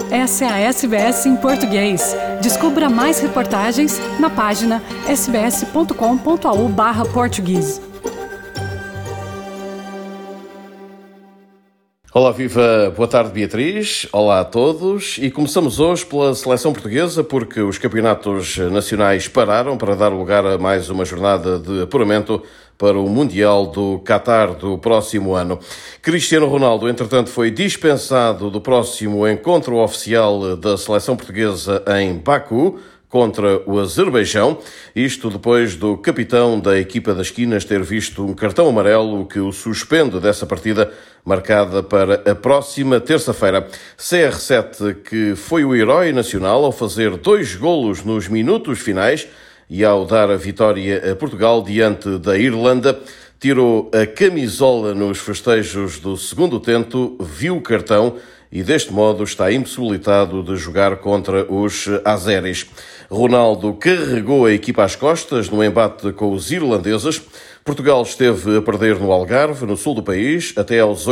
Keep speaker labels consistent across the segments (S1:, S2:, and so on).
S1: Essa é a SBS em português. Descubra mais reportagens na página sbs.com.au/português.
S2: Olá, viva! Boa tarde, Beatriz. Olá a todos. E começamos hoje pela seleção portuguesa, porque os campeonatos nacionais pararam para dar lugar a mais uma jornada de apuramento para o Mundial do Qatar do próximo ano. Cristiano Ronaldo, entretanto, foi dispensado do próximo encontro oficial da seleção portuguesa em Baku, contra o Azerbaijão, isto depois do capitão da equipa das Quinas ter visto um cartão amarelo que o suspende dessa partida marcada para a próxima terça-feira. CR7, que foi o herói nacional ao fazer 2 golos nos minutos finais e ao dar a vitória a Portugal diante da Irlanda, tirou a camisola nos festejos do segundo tento, viu o cartão e deste modo está impossibilitado de jogar contra os azeris. Ronaldo carregou a equipa às costas no embate com os irlandeses. Portugal esteve a perder no Algarve, no sul do país, até aos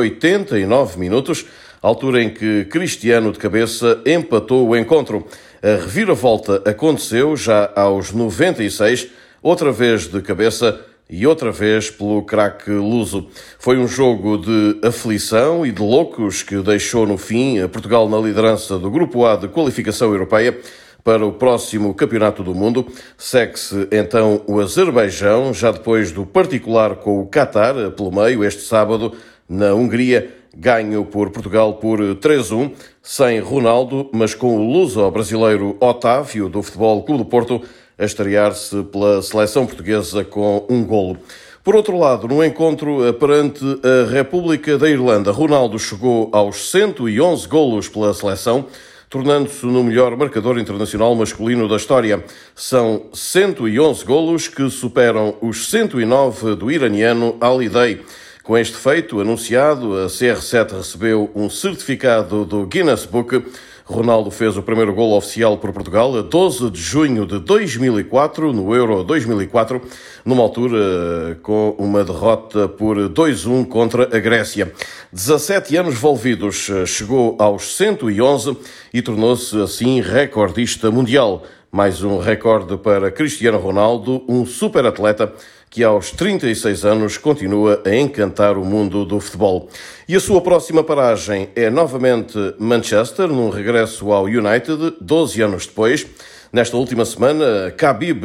S2: 89 minutos, altura em que Cristiano de cabeça empatou o encontro. A reviravolta aconteceu já aos 96, outra vez de cabeça e outra vez pelo craque luso. Foi um jogo de aflição e de loucos que deixou no fim a Portugal na liderança do Grupo A de qualificação europeia para o próximo Campeonato do Mundo. Segue-se então o Azerbaijão, já depois do particular com o Qatar, pelo meio, este sábado, na Hungria, ganho por Portugal por 3-1, sem Ronaldo, mas com o luso-brasileiro Otávio, do Futebol Clube do Porto, a estrear-se pela seleção portuguesa com um golo. Por outro lado, no encontro perante a República da Irlanda, Ronaldo chegou aos 111 golos pela seleção, tornando-se no melhor marcador internacional masculino da história. São 111 golos que superam os 109 do iraniano Ali Day. Com este feito anunciado, a CR7 recebeu um certificado do Guinness Book. Ronaldo fez o primeiro golo oficial por Portugal a 12 de junho de 2004, no Euro 2004, numa altura com uma derrota por 2-1 contra a Grécia. 17 anos envolvidos, chegou aos 111 e tornou-se assim recordista mundial. Mais um recorde para Cristiano Ronaldo, um superatleta que aos 36 anos continua a encantar o mundo do futebol. E a sua próxima paragem é novamente Manchester, num regresso ao United, 12 anos depois. Nesta última semana, Khabib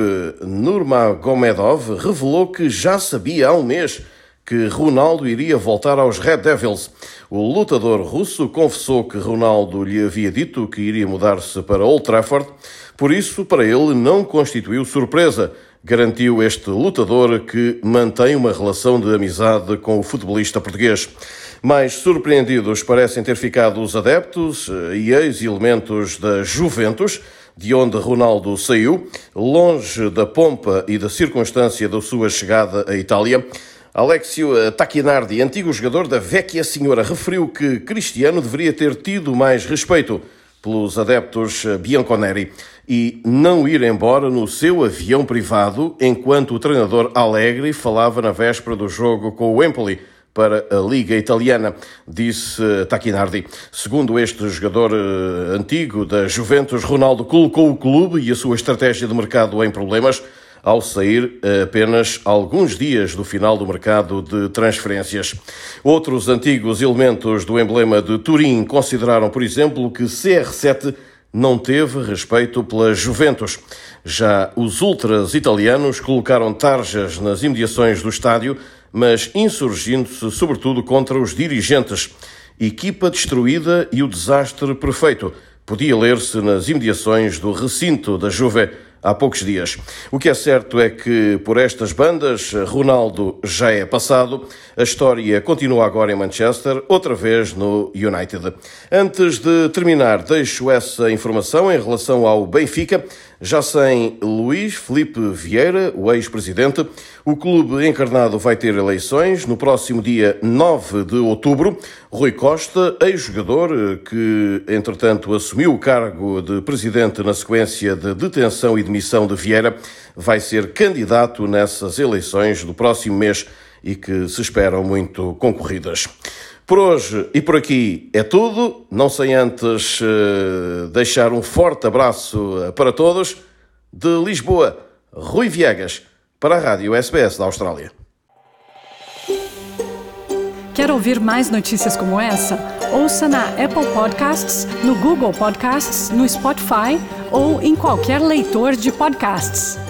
S2: Nurmagomedov revelou que já sabia há um mês que Ronaldo iria voltar aos Red Devils. O lutador russo confessou que Ronaldo lhe havia dito que iria mudar-se para Old Trafford, por isso, para ele, não constituiu surpresa, garantiu este lutador que mantém uma relação de amizade com o futebolista português. Mais surpreendidos parecem ter ficado os adeptos e ex-elementos da Juventus, de onde Ronaldo saiu, longe da pompa e da circunstância da sua chegada à Itália. Alexio Tacchinardi, antigo jogador da Vecchia Signora, referiu que Cristiano deveria ter tido mais respeito pelos adeptos bianconeri e não ir embora no seu avião privado enquanto o treinador Allegri falava na véspera do jogo com o Empoli para a Liga Italiana, disse Tacchinardi. Segundo este jogador antigo da Juventus, Ronaldo colocou o clube e a sua estratégia de mercado em problemas ao sair apenas alguns dias do final do mercado de transferências. Outros antigos elementos do emblema de Turim consideraram, por exemplo, que CR7 não teve respeito pela Juventus. Já os ultras italianos colocaram tarjas nas imediações do estádio, mas insurgindo-se sobretudo contra os dirigentes. Equipa destruída e o desastre perfeito. Podia ler-se nas imediações do recinto da Juve há poucos dias. O que é certo é que, por estas bandas, Ronaldo já é passado. A história continua agora em Manchester, outra vez no United. Antes de terminar, deixo essa informação em relação ao Benfica. Já sem Luís Filipe Vieira, o ex-presidente, o clube encarnado vai ter eleições no próximo dia 9 de outubro. Rui Costa, ex-jogador que, entretanto, assumiu o cargo de presidente na sequência de detenção e demissão de Vieira, vai ser candidato nessas eleições do próximo mês e que se esperam muito concorridas. Por hoje e por aqui é tudo, não sem antes deixar um forte abraço para todos. De Lisboa, Rui Viegas, para a Rádio SBS da Austrália.
S1: Quer ouvir mais notícias como essa? Ouça na Apple Podcasts, no Google Podcasts, no Spotify ou em qualquer leitor de podcasts.